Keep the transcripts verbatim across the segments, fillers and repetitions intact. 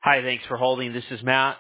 Hi, thanks for holding. This is Matt.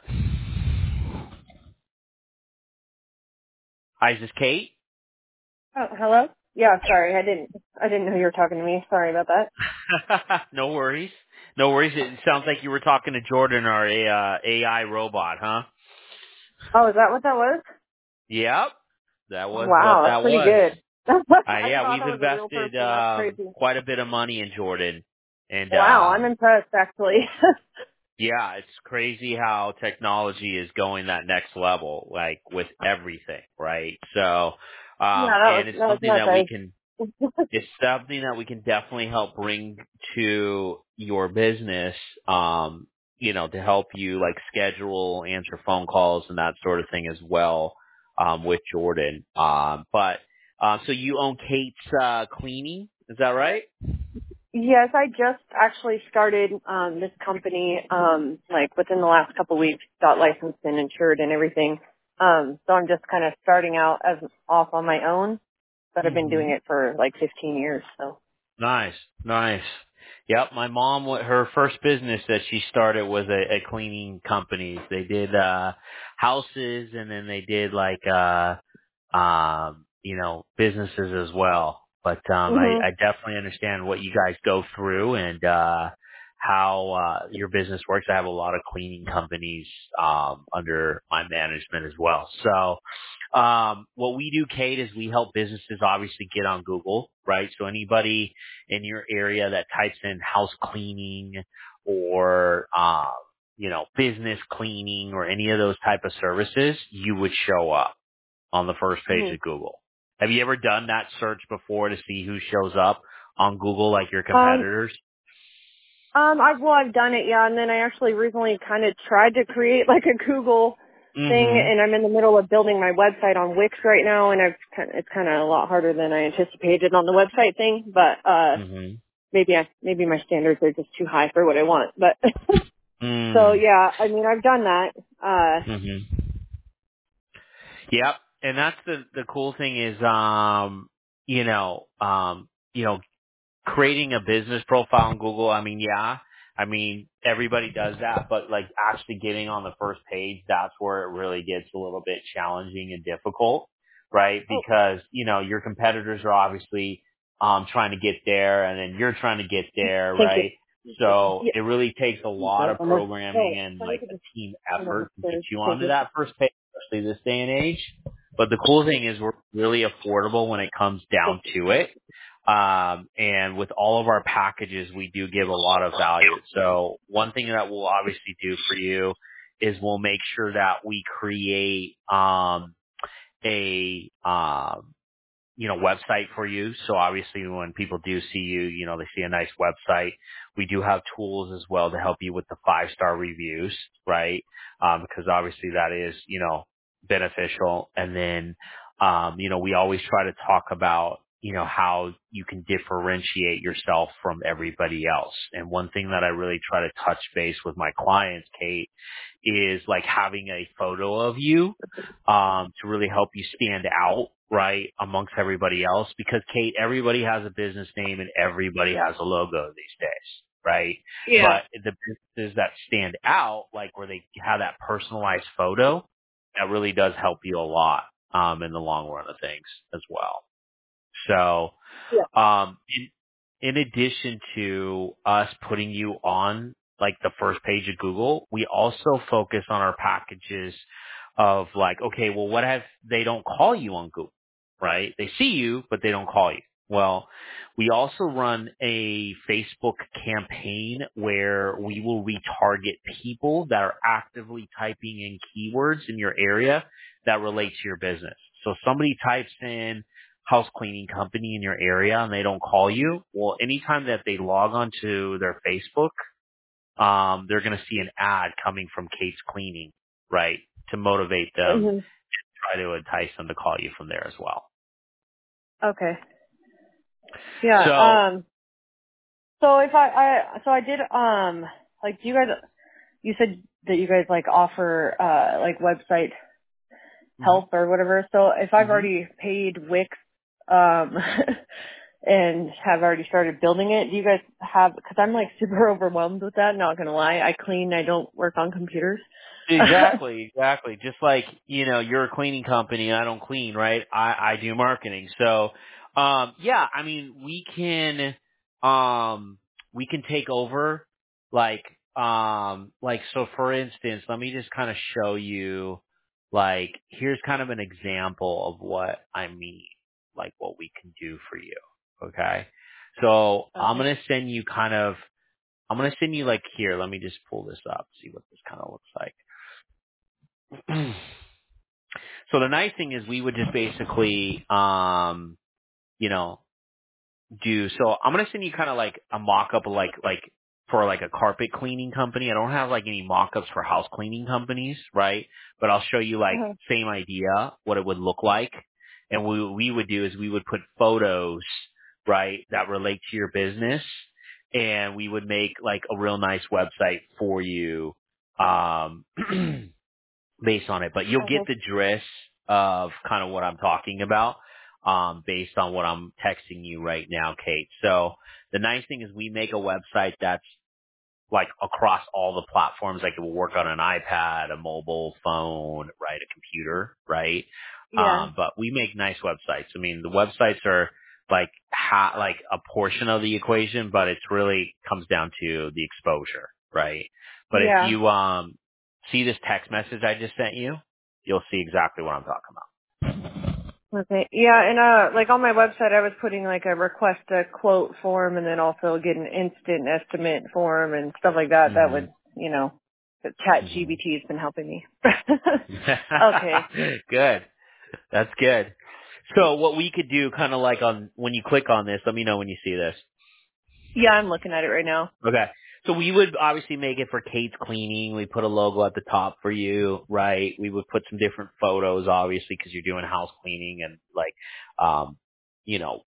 Hi, is this Kate? Oh, hello? Yeah, sorry, I didn't, I didn't know you were talking to me. Sorry about that. No worries. No worries. It sounds like you were talking to Jordan, our uh, A I robot, huh? Oh, is that what that was? Yep. That was what Wow, that's that pretty was. good. Uh, I yeah, thought we've that was a real invested person. That's um, crazy. quite a bit of money in Jordan. And Wow, I'm um, impressed, actually. yeah, it's crazy how technology is going that next level, like with everything, right? So, yeah, um, that was, and it's that was something nuts. that we can I, it's something that we can definitely help bring to your business, um, you know, to help you like schedule, answer phone calls and that sort of thing as well, um, with Jordan. Um, but, um, so you own Kate's, uh, cleaning, is that right? yes, I just actually started, um, this company, um, like within the last couple of weeks, got licensed and insured and everything. Um, so I'm just kind of starting out as off on my own, but I've been hmm doing it for like fifteen years, so. Nice, nice. Yep, my mom, wa- her first business that she started was a, a cleaning company. They did, uh, houses and then they did like, uh, um, you know, businesses as well. But um, I, Mhm. I definitely understand what you guys go through and uh, how uh, your business works. I have a lot of cleaning companies um, under my management as well. So um, what we do, Kate, is we help businesses obviously get on Google, right? So anybody in your area that types in house cleaning or um, you know, business cleaning or any of those type of services, you would show up on the first page Mhm. of Google. Have you ever done that search before to see who shows up on Google like your Um, competitors? Um, I've well, I've done it, yeah, and then I actually recently kind of tried to create like a Google thing, Mm-hmm. and I'm in the middle of building my website on Wix right now, and I've kind it's kind of a lot harder than I anticipated on the website thing, but uh, Mm-hmm. maybe I maybe my standards are just too high for what I want, but so Mm. yeah, I mean I've done that. Uh, Mm-hmm. Yep. And that's the the cool thing is um you know um you know creating a business profile on Google, I mean, yeah, I mean, everybody does that, but like actually getting on the first page, that's where it really gets a little bit challenging and difficult, right? oh, Because, you know, your competitors are obviously, um, trying to get there and then you're trying to get there, thank you. right? So Yeah. it really takes a lot No, of almost. programming Oh, and can I like get a this team one of the effort to get stairs? you Thank onto you. that first page, especially this day and age. But the cool thing is we're really affordable when it comes down Thank you. to it. Um, and with all of our packages, we do give a lot of value. So one thing that we'll obviously do for you is we'll make sure that we create, um, a, um, you know, website for you. So obviously when people do see you, you know, they see a nice website. We do have tools as well to help you with the five star reviews, right? Um, because obviously that is, you know, beneficial. And then, um, you know, we always try to talk about, you know, how you can differentiate yourself from everybody else. And one thing that I really try to touch base with my clients, Kate, is like having a photo of you um, to really help you stand out, right, amongst everybody else. Because Kate, everybody has a business name and everybody has a logo these days, right? Yeah. But the businesses that stand out, like where they have that personalized photo, that really does help you a lot um, in the long run of things as well. So Yeah. um, in, in addition to us putting you on like the first page of Google, we also focus on our packages of like, okay, well, what if they don't call you on Google, right? They see you, but they don't call you. Well, we also run a Facebook campaign where we will retarget people that are actively typing in keywords in your area that relate to your business. So if somebody types in house cleaning company in your area and they don't call you, well, anytime that they log onto their Facebook, um, they're going to see an ad coming from Kate's Cleaning, right, to motivate them, hmm try to entice them to call you from there as well. Okay. Yeah. So, Um. So if I, I, so I did, um, like, do you guys, you said that you guys like offer, uh, like website hmm help or whatever. So if I've hmm already paid Wix, um, and have already started building it. Do you guys have, because I'm like super overwhelmed with that, not going to lie. I clean, I don't work on computers. Exactly, exactly. Just like, you know, you're a cleaning company, I don't clean, right? I, I do marketing. So, um, yeah, I mean, we can, um, we can take over, like, um, like, so for instance, let me just kind of show you, like, here's kind of an example of what I mean, like what we can do for you. Okay. So I'm Okay. going to send you kind of, I'm going to send you like here, let me just pull this up, see what this kind of looks like. So the nice thing is we would just basically, um, you know, do, so I'm going to send you kind of like a mock-up of like, like for like a carpet cleaning company. I don't have like any mock-ups for house cleaning companies, right? But I'll show you like Uh-huh. same idea, what it would look like. And we, what we would do is we would put photos, right, that relate to your business. And we would make like a real nice website for you. Um, based on it, but you'll get Okay. the gist of kind of what I'm talking about, um, based on what I'm texting you right now, Kate. So the nice thing is we make a website that's like across all the platforms. Like it will work on an iPad, a mobile phone, right, a computer, right? Yeah. Um, but we make nice websites. I mean, the websites are like ha- like a portion of the equation, but it's really comes down to the exposure, right? But if Yeah. you um see this text message I just sent you, you'll see exactly what I'm talking about. Okay. Yeah, and uh like on my website I was putting like a request a quote form and then also get an instant estimate form and stuff like that. That Mhm. would, you know, the chat G Mhm. B T has been helping me. Okay. Good. That's good. So what we could do kind of like on when you click on this, let me know when you see this. Yeah, I'm looking at it right now. Okay. So we would obviously make it for Kate's Cleaning. We put a logo at the top for you, right? We would put some different photos, obviously, because you're doing house cleaning and like, um, you know,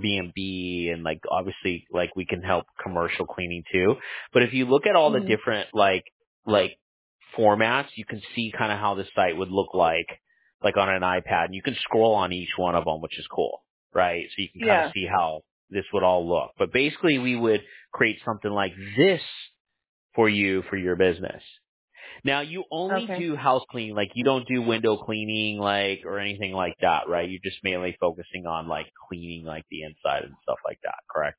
Airbnb and like obviously like we can help commercial cleaning too. But if you look at all the Hmm. different like like formats, you can see kind of how the site would look like, like on an iPad. And you can scroll on each one of them, which is cool, right? So you can kind of Yeah. see how this would all look. But basically, we would create something like this for you for your business. Now you only Okay. do house cleaning, like you don't do window cleaning like or anything like that, right? You're just mainly focusing on like cleaning like the inside and stuff like that, correct?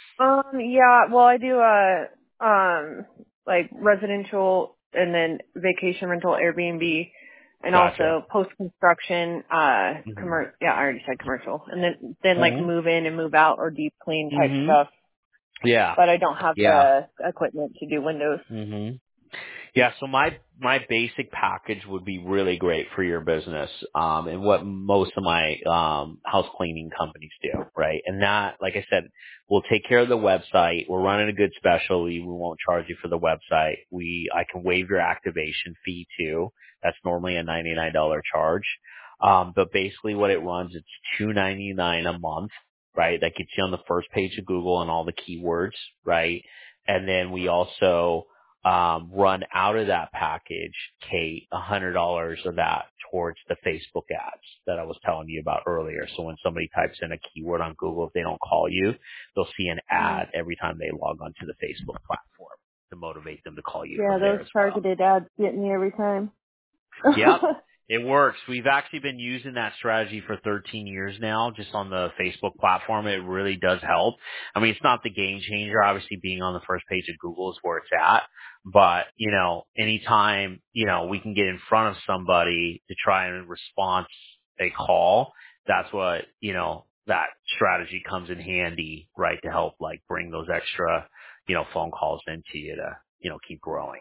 Um yeah, well I do uh um like residential and then vacation rental Airbnb and Gotcha. also post construction uh Mhm. commer yeah, I already said commercial. And then then like Mhm. move in and move out or deep clean type Mhm. stuff. Yeah. But I don't have Yeah. the equipment to do windows. Mhm. Yeah, so my my basic package would be really great for your business, um, and what most of my um, house cleaning companies do, right? And that, like I said, we'll take care of the website. We're running a good special. We, we won't charge you for the website. We I can waive your activation fee too. That's normally a ninety-nine dollars charge. Um, but basically, what it runs, it's two ninety-nine a month, right? That gets you on the first page of Google and all the keywords, right? And then we also um, run out of that package, Kate, a hundred dollars of that towards the Facebook ads that I was telling you about earlier. So when somebody types in a keyword on Google, if they don't call you, they'll see an Hmm. ad every time they log onto the Facebook platform to motivate them to call you Yeah, from there those as well. targeted ads get me every time. Yep. It works. We've actually been using that strategy for thirteen years now, just on the Facebook platform. It really does help. I mean, it's not the game changer. Obviously, being on the first page of Google is where it's at. But, you know, anytime, you know, we can get in front of somebody to try and respond a call, that's what, you know, that strategy comes in handy, right, to help, like, bring those extra, you know, phone calls into you to, you know, keep growing.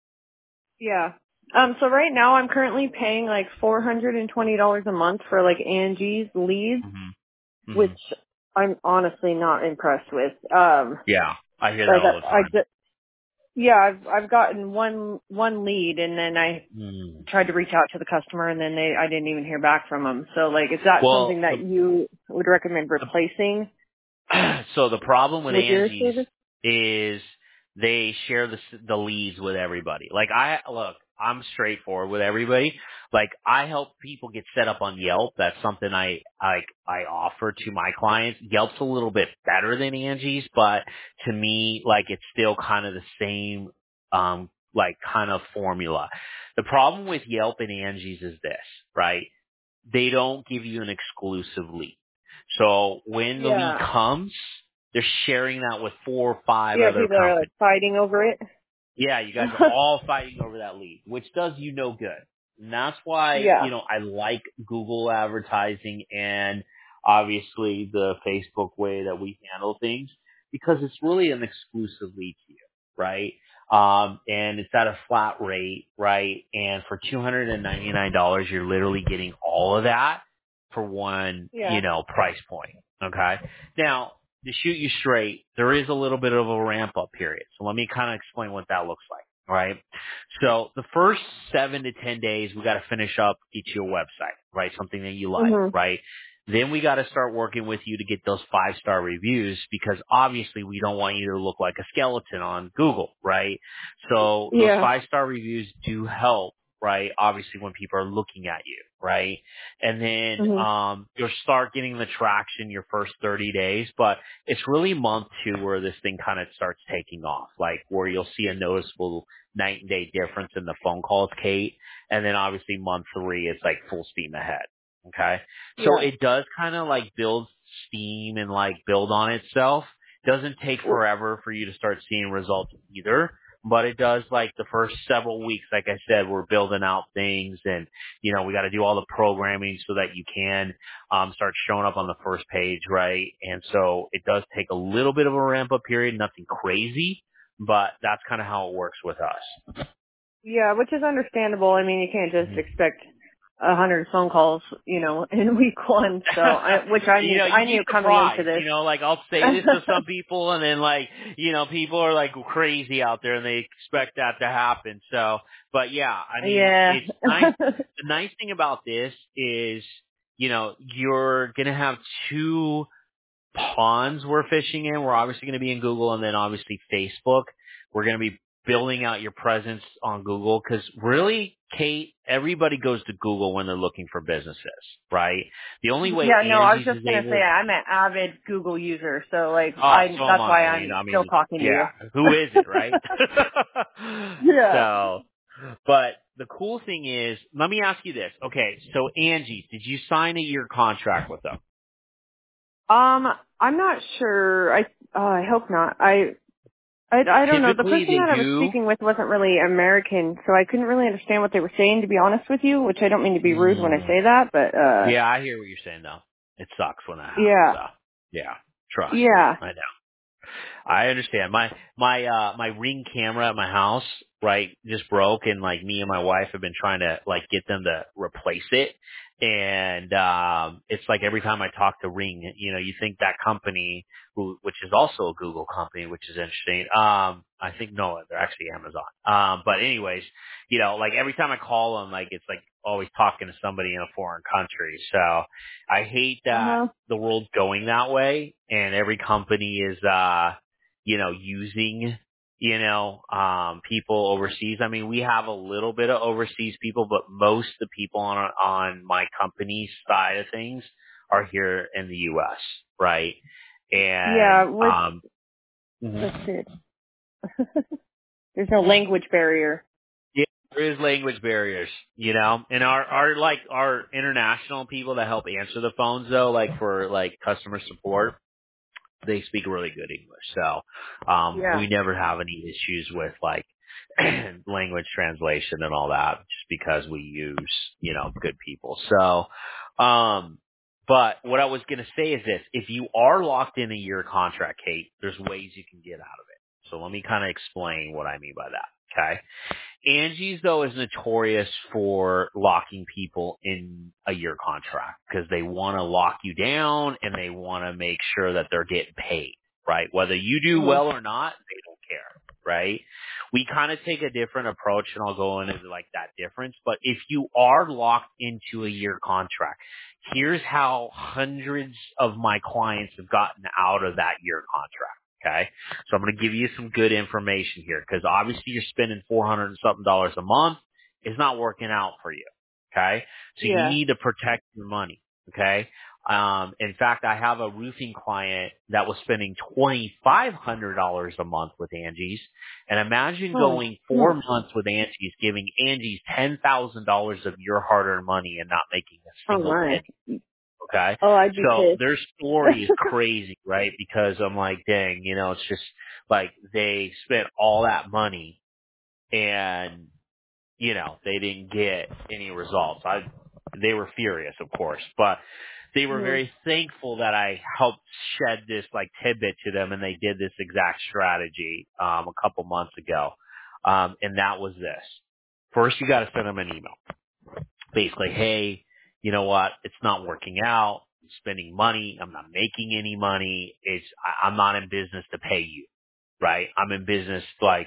Yeah. Um, so right now I'm currently paying like four hundred twenty dollars a month for like Angie's leads, hmm hmm which I'm honestly not impressed with. Um, Yeah, I hear that like all the I, I time. just, yeah, I've, I've gotten one, one lead and then I Mm. tried to reach out to the customer and then they, I didn't even hear back from them. So like, is that Well, something that the, you would recommend replacing the so the problem with with your Angie's service? is they share the s- the leads with everybody. Like I look, I'm straightforward with everybody. Like I help people get set up on Yelp. That's something I like I offer to my clients. Yelp's a little bit better than Angie's, but to me, like it's still kind of the same um like kind of formula. The problem with Yelp and Angie's is this, right? They don't give you an exclusive lead. So when the lead Yeah. comes, they're sharing that with four or five Yeah, other people are companies. like fighting over it. Yeah, you guys are all fighting over that lead, which does you no good. And that's why, Yeah. you know, I like Google advertising and obviously the Facebook way that we handle things because it's really an exclusive lead to you, right? Um, and it's at a flat rate, right? And for two hundred ninety-nine dollars, you're literally getting all of that for one, Yeah. you know, price point. Okay. Now, to shoot you straight, there is a little bit of a ramp up period. So let me kind of explain what that looks like. All right. So the first seven to ten days, we got to finish up, get you a website, right? Something that you like, Mhm. right? Then we got to start working with you to get those five star reviews because obviously we don't want you to look like a skeleton on Google, right? So those Yeah. five star reviews do help, right? Obviously when people are looking at you, right? And then, Mhm. um, you'll start getting the traction your first thirty days, but it's really month two where this thing kind of starts taking off, like where you'll see a noticeable night and day difference in the phone calls, Kate. And then obviously month three, it's like full steam ahead. Okay. So Yeah. it does kind of like build steam and like build on itself. Doesn't take forever for you to start seeing results either, but it does like the first several weeks, like I said, we're building out things and, you know, we got to do all the programming so that you can, um, start showing up on the first page, right? And so it does take a little bit of a ramp up period, nothing crazy, but that's kind of how it works with us. Yeah, which is understandable. I mean, you can't just Mhm. expect a hundred phone calls, you know, in week one. So, I, which I You knew, know, I you'd be knew coming into surprised. this. You know, like I'll say this to some people, and then like, you know, people are like crazy out there, and they expect that to happen. So, but yeah, I mean, Yeah. it's nice. The nice thing about this is, you know, you're gonna have two ponds we're fishing in. We're obviously going to be in Google and then obviously Facebook. We're going to be building out your presence on Google because really, Kate, everybody goes to Google when they're looking for businesses, right? The only way Yeah, no, I was Angie's just is gonna say able, I'm an avid Google user, so like oh, I so am that's why I. You know, I'm I still mean, talking to you. yeah, who is it, right? Yeah. So, but the cool thing is, let me ask you this. Okay, so Angie, did you sign a year contract with them? Um, I'm not sure. I uh, I hope not. I I I don't know. The Typically person they that I was do. speaking with wasn't really American, so I couldn't really understand what they were saying, to be honest with you, which I don't mean to be rude when I Mm. say that, but uh Yeah, I hear what you're saying though. It sucks when that happens yeah. though. Yeah. Trust. Yeah. I know. I understand. My my uh my Ring camera at my house, right, just broke and like me and my wife have been trying to like get them to replace it. And um it's like every time I talk to Ring, you know, you think that company who which is also a Google company, which is interesting. Um I think no, they're actually Amazon. Um but anyways, you know, like every time I call them like it's like always talking to somebody in a foreign country. So I hate that Uh-huh. the world's going that way and every company is uh you know, using, you know, um, people overseas. I mean, we have a little bit of overseas people, but most of the people on, on my company's side of things are here in the U S, right? Yeah, And, with um, let's see. There's no language barrier. yeah, there is language barriers, you know, and our, our, like, our international people that help answer the phones though, like for, like, customer support, they speak really good English. So, um, Yeah. we never have any issues with like language translation and all that just because we use, you know, good people. So, um, but what I was going to say is this, if you are locked in a year contract, Kate, there's ways you can get out of it. So let me kind of explain what I mean by that. Okay. Angie's though is notorious for locking people in a year contract because they want to lock you down and they want to make sure that they're getting paid, right? Whether you do Mhm. well or not, they don't care, right? We kind of take a different approach and I'll go into like that difference. But if you are locked into a year contract, here's how hundreds of my clients have gotten out of that year contract. Okay. So I'm going to give you some good information here because obviously you're spending four hundred and something dollars a month. is not working out for you. Okay. So you Yeah. need to protect your money. Okay. Um, in fact, I have a roofing client that was spending twenty-five hundred dollars a month with Angie's. And imagine Oh. going four months with Angie's, giving Angie's ten thousand dollars of your hard-earned money and not making a Oh single my. penny. Okay. Oh, I'd be So their pissed. story is crazy, right? Because I'm like, dang, you know, it's just like they spent all that money and, you know, they didn't get any results. I, they were furious, of course, but they were Mhm. very thankful that I helped shed this like tidbit to them, and they did this exact strategy, um, a couple months ago. Um, and that was this. First, you got to send them an email. Basically, hey, you know what? It's not working out. I'm spending money. I'm not making any money. It's, I, I'm not in business to pay you, right? I'm in business like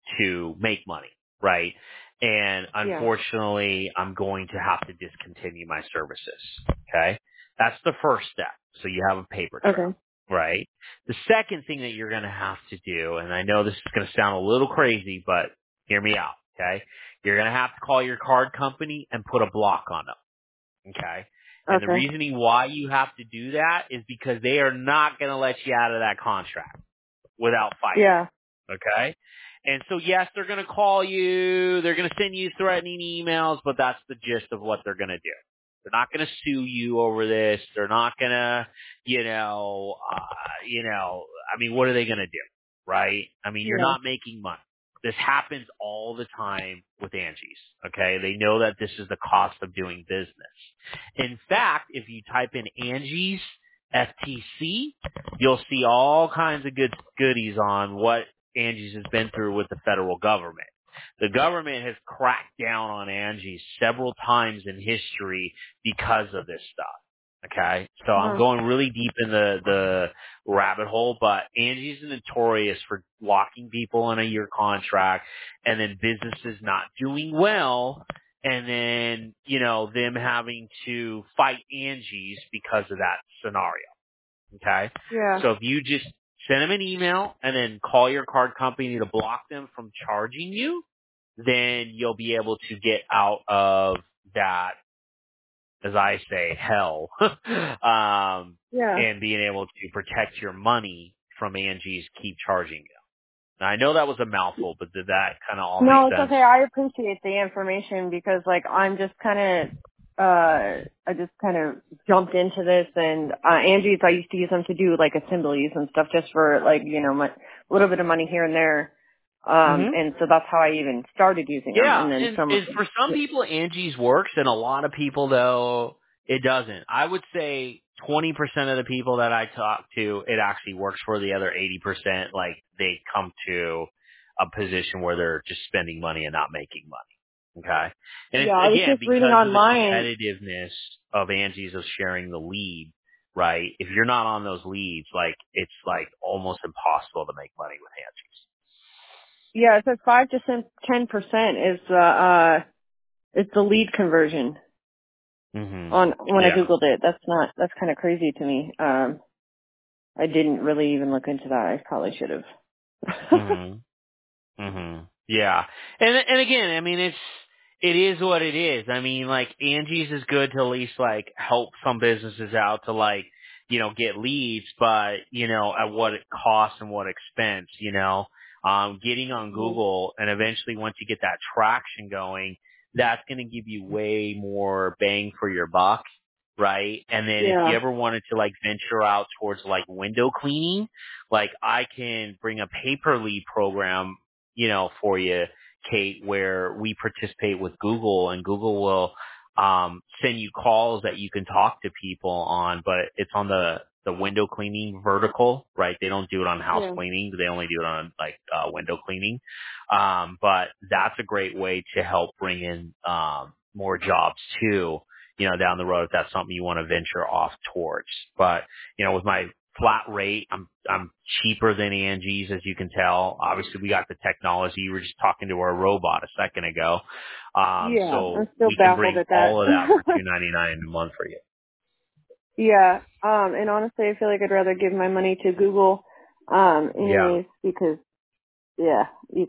to make money, right? And Yeah. unfortunately, I'm going to have to discontinue my services. Okay. That's the first step. So you have a paper trail, Okay. right? The second thing that you're going to have to do, and I know this is going to sound a little crazy, but hear me out. Okay. You're going to have to call your card company and put a block on them. Okay. And the Okay. reasoning why you have to do that is because they are not going to let you out of that contract without fighting. Yeah. Okay. And so yes, they're going to call you. They're going to send you threatening emails, but that's the gist of what they're going to do. They're not going to sue you over this. They're not going to, you know, uh, you know, I mean, what are they going to do? Right? I mean, you're Yeah. not making money. This happens all the time with Angie's. Okay. They know that this is the cost of doing business. In fact, if you type in Angie's F T C, you'll see all kinds of good goodies on what Angie's has been through with the federal government. The government has cracked down on Angie's several times in history because of this stuff. Okay? So I'm Huh. going really deep in the, the rabbit hole, but Angie's is notorious for locking people in a year contract and then businesses not doing well and then, you know, them having to fight Angie's because of that scenario. Okay? Yeah. So if you just send them an email and then call your card company to block them from charging you, then you'll be able to get out of that, as I say, hell, um, Yeah. and being able to protect your money from Angie's keep charging you. Now, I know that was a mouthful, but did that kind of all make No, it's sense? okay. I appreciate the information because, like, I'm just kind of, uh, I just kind of jumped into this, and uh, Angie's, I used to use them to do like assemblies and stuff, just for like, you know, my, a little bit of money here and there. Um, Mm-hmm. and so that's how I even started using them. Yeah, And then and, some. and for some people, Angie's works, and a lot of people, though, it doesn't. I would say twenty percent of the people that I talk to, it actually works for. The other eighty percent, like, they come to a position where they're just spending money and not making money. Okay? And Yeah, it's, I was again, just reading because of the online. competitiveness of Angie's of sharing the lead, right? If you're not on those leads, like, it's, like, almost impossible to make money with Angie's. Yeah, it says five to ten percent is the uh, is the lead conversion hmm on when I Yeah. googled it. That's not that's kind of crazy to me. Um, I didn't really even look into that. I probably should have. hmm Mhm. Yeah. And and again, I mean it's it is what it is. I mean, like Angie's is good to at least like help some businesses out to like, you know, get leads, but you know, at what it costs and what expense, you know. Um getting on Mhm. Google and eventually once you get that traction going, that's going to give you way more bang for your buck, right? And then if you Yeah. ever wanted to like venture out towards like window cleaning, like I can bring a paper lead program, you know, for you, Kate, where we participate with Google and Google will um, send you calls that you can talk to people on, but it's on the, the window cleaning vertical, right? They don't do it on house Yeah. cleaning. They only do it on like uh, window cleaning. Um, but that's a great way to help bring in um, more jobs too, you know, down the road if that's something you want to venture off towards. But, you know, with my flat rate, I'm I'm cheaper than Angie's, as you can tell. Obviously, we got the technology. You were just talking to our robot a second ago, um, Yeah. I'm so still we can baffled bring at that. all of that for two ninety nine a month for you. Yeah. Um, and honestly, I feel like I'd rather give my money to Google, um, Yeah. anyways, because yeah, you guys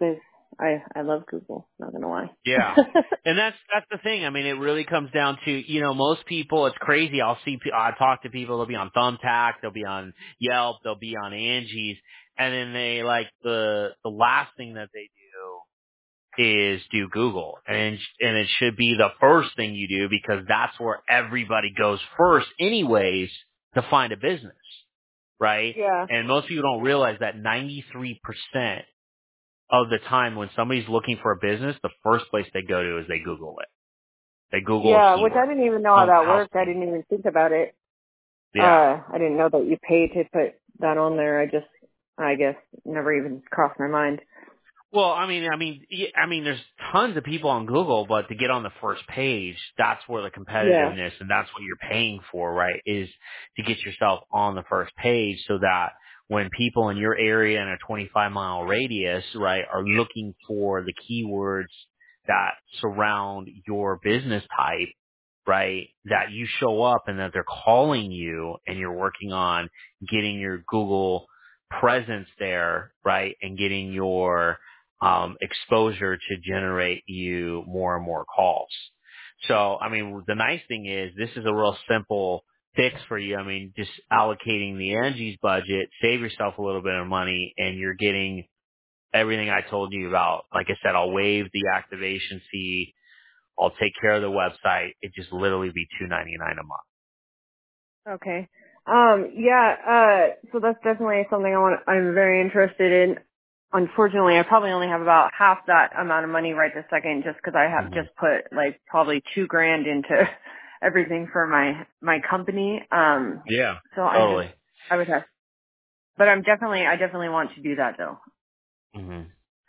I I love Google. Not gonna lie. Yeah. And that's, that's the thing. I mean, it really comes down to, you know, most people, it's crazy. I'll see, pe- I talk to people, they'll be on Thumbtack, they'll be on Yelp, they'll be on Angie's, and then they like the, the last thing that they do is do Google. And, and it should be the first thing you do because that's where everybody goes first anyways to find a business, right? Yeah. And most people don't realize that ninety-three percent of the time when somebody's looking for a business, the first place they go to is they Google it. They Google a Yeah, which I keyword. didn't even know how Home that house worked. I keys. didn't even think about it. Yeah. Uh, I didn't know that you pay to put that on there. I just, I guess, never even crossed my mind. Well, I mean, I mean, y- I mean, there's tons of people on Google, but to get on the first page, that's where the Yeah. competitiveness and that's what you're paying for, right? Is to get yourself on the first page so that when people in your area in a twenty-five mile radius, right, are looking for the keywords that surround your business type, right, that you show up and that they're calling you and you're working on getting your Google presence there, right, and getting your um, exposure to generate you more and more calls. So, I mean, the nice thing is this is a real simple fix for you. I mean, just allocating the Angie's budget, save yourself a little bit of money, and you're getting everything I told you about. Like I said, I'll waive the activation fee. I'll take care of the website. It just literally be two ninety nine a month. Okay. Um, yeah, uh, so that's definitely something I want, I'm very interested in. Unfortunately, I probably only have about half that amount of money right this second just because I have hmm just put like probably two grand into everything for my, my company. Um, Yeah, so I just, totally. I would have, but I'm definitely, I definitely want to do that though. hmm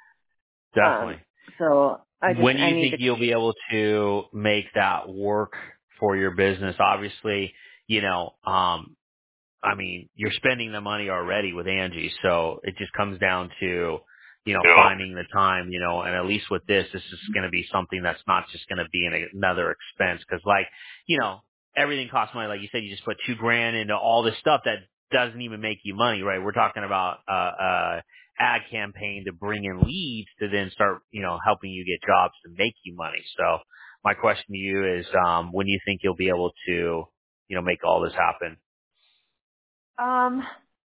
Um, Definitely. so I just, When do I you need think to, you'll be able to make that work for your business? Obviously, you know, um, I mean, you're spending the money already with Angie, so it just comes down to, you know, Yeah. finding the time, you know, and at least with this, this is going to be something that's not just going to be an, another expense. Cause like, you know, everything costs money. Like you said, you just put two grand into all this stuff that doesn't even make you money, right? We're talking about, uh, uh, ad campaign to bring in leads to then start, you know, helping you get jobs to make you money. So my question to you is, um, when do you think you'll be able to, you know, make all this happen? um,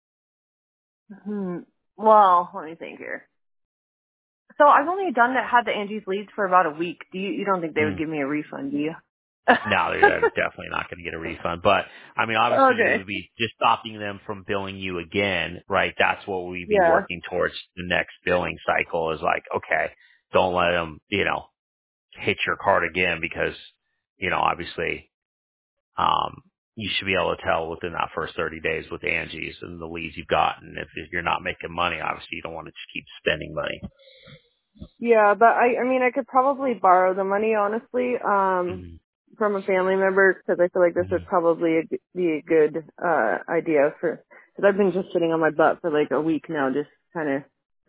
hmm, well, let me think here. So I've only done that, had the Angie's leads for about a week. Do you, you don't think they Hmm. would give me a refund, do you? No, they're definitely not going to get a refund. But I mean, obviously, it Okay. would be just stopping them from billing you again, right? That's what we'd be Yeah. working towards. The next billing cycle is like, okay, don't let them, you know, hit your card again because, you know, obviously, um, you should be able to tell within that first thirty days with Angie's and the leads you've gotten. If, if you're not making money, obviously, you don't want to just keep spending money. Yeah, but I, I mean, I could probably borrow the money, honestly, um, Mm-hmm. from a family member because I feel like this would Mm-hmm. probably a- be a good, uh, idea for, because I've been just sitting on my butt for like a week now, just kind of,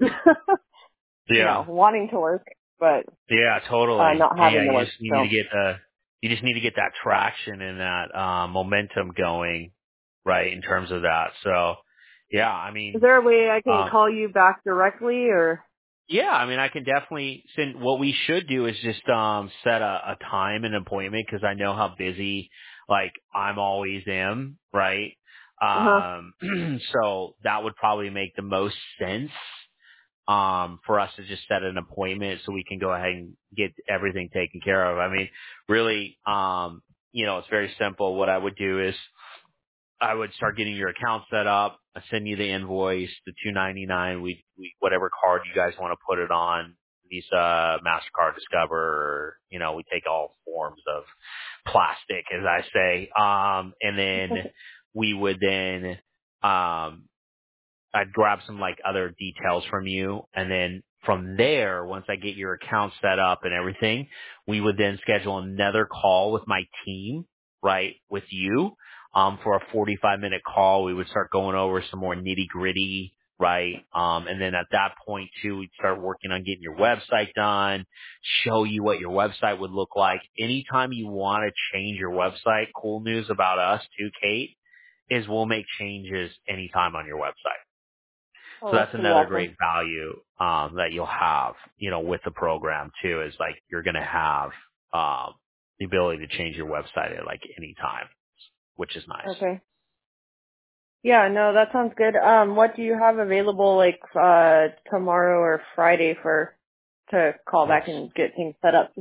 you Yeah. know, wanting to work, but, Yeah, uh, totally. not And having yeah, to you work, just need to so. get the you just need to get that traction and that uh, momentum going, right? In terms of that. So, yeah, I Is mean, there a way I can um, call you back directly or? yeah, I mean, I can definitely send. What we should do is just um, set a, a time and appointment because I know how busy, like I'm always am, right? Uh-huh. Um, so that would probably make the most sense um, for us to just set an appointment so we can go ahead and get everything taken care of. I mean, really, um, you know, it's very simple. What I would do is I would start getting your account set up. I send you the invoice, the two ninety nine. We, we whatever card you guys want to put it on, Visa, Mastercard, Discover. Or, you know, we take all forms of plastic, as I say. Um, and then we would then um, I'd grab some like other details from you, and then from there, once I get your account set up and everything, we would then schedule another call with my team, right, with you, um, for a forty-five minute call. We would start going over some more nitty gritty, right, um, and then at that point too, we'd start working on getting your website done, show you what your website would look like. Anytime you want to change your website, cool news about us too, Kate, is we'll make changes anytime on your website. So Oh, that's that's pretty another awesome. great value um, that you'll have, you know, with the program too. Is like you're going to have um, the ability to change your website at like any time, which is nice. Okay. Yeah, no, that sounds good. Um, what do you have available like uh tomorrow or Friday for to call Let's back and get things set up?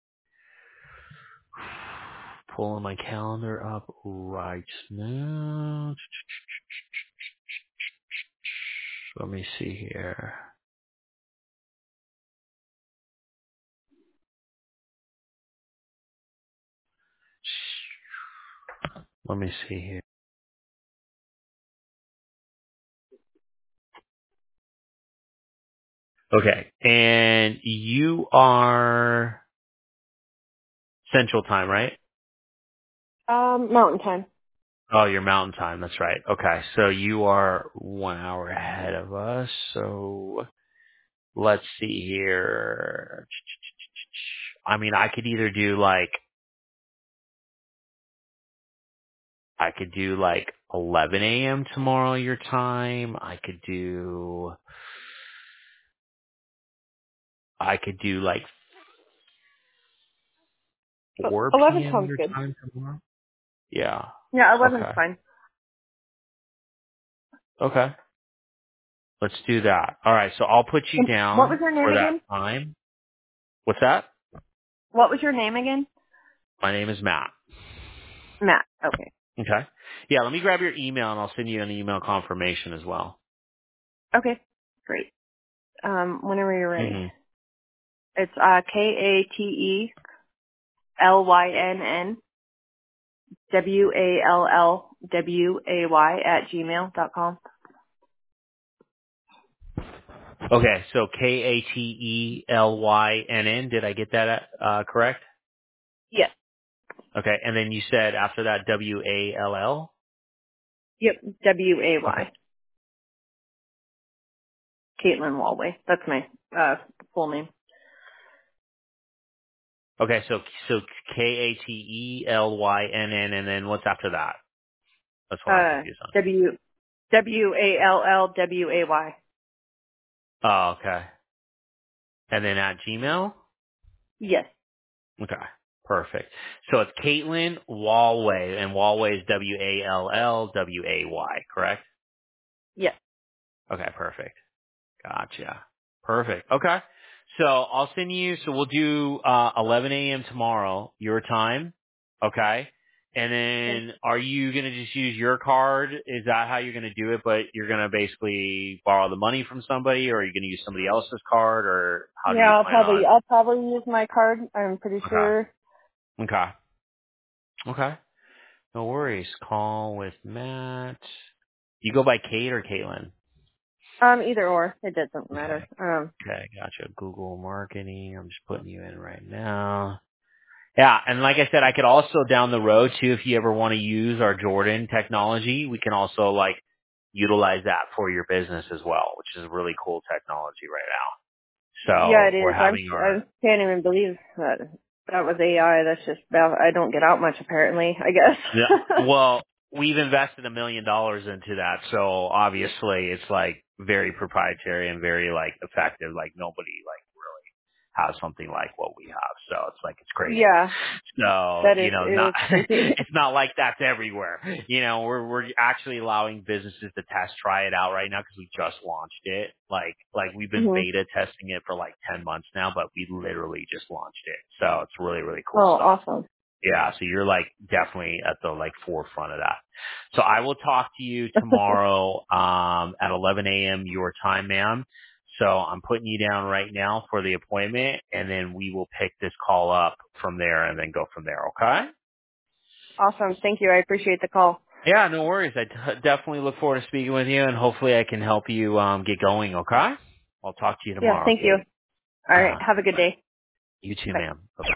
pulling my calendar up right now. Let me see here. Let me see here. Okay, and you are Central Time, right? Um, Mountain Time. Oh, you're Mountain Time. That's right. Okay, so you are one hour ahead of us. So let's see here. I mean, I could either do like I could do like eleven a.m. tomorrow your time. I could do I could do like Uh, four Eleven p.m. sounds your good. time tomorrow. Yeah. Yeah, eleven's Okay. fine. Okay. Let's do that. All right. So I'll put you Um, What was down your name for that again? time. What's that? What was your name again? My name is Matt. Matt. Okay. Okay. Yeah. Let me grab your email and I'll send you an email confirmation as well. Okay. Great. Um, whenever you're ready. hmm It's uh K A T E L Y N N W A L L W A Y at gmail dot com. Okay. So K A T E L Y N N. Did I get that uh, correct? Yes. Okay. And then you said after that W A L L. Yep. W A Okay. Y. Caitlin Walway. That's my uh full name. Okay. So so K A T E L Y N N, and then what's after that? That's what I'm Uh confused on. W W A L L W A Y. Oh, okay. And then at Gmail. Yes. Okay. Perfect. So it's Caitlin Walway, and Walway is W A L L W A Y, correct? Yes. Okay, perfect. Gotcha. Perfect. Okay. So I'll send you, so we'll do uh, eleven a.m. tomorrow, your time. Okay. And Okay. then are you going to just use your card? Is that how you're going to do it? But you're going to basically borrow the money from somebody, or are you going to use somebody else's card, or how do you Yeah, I'll plan probably on? I'll probably use my card. I'm pretty Okay. sure. Okay. Okay. No worries. Call with Matt. You go by Kate or Caitlin? Um, either or. It doesn't Okay. matter. Um. Okay, gotcha. Google Marketing. I'm just putting you in right now. Yeah, and like I said, I could also down the road too, if you ever want to use our Jordan technology, we can also like utilize that for your business as well, which is a really cool technology right now. Yeah, So it we're is. I'm. having our I can't even believe that that was A I. That's just. I don't get out much apparently. I yeah. guess. Well, we've invested a million dollars into that, so obviously it's like very proprietary and very like effective. Like nobody like has something like what we have. So it's like it's crazy. Yeah, So, that you is. know, It not is crazy. it's not like that's everywhere. You know, we're we're actually allowing businesses to test try it out right now because we just launched it. Like like we've been hmm beta testing it for like ten months now, but we literally just launched it. So it's really really cool Oh, stuff. awesome. Yeah, so you're like definitely at the like forefront of that. So I will talk to you tomorrow um at eleven a.m. your time, ma'am. So I'm putting you down right now for the appointment, and then we will pick this call up from there and then go from there, okay? Awesome. Thank you. I appreciate the call. Yeah, no worries. I d- definitely look forward to speaking with you, and hopefully I can help you um get going, okay? I'll talk to you Yeah. tomorrow, Thank you. Kate. All right. Uh-huh. Have a good Bye. day. You too, Bye. ma'am. Bye-bye.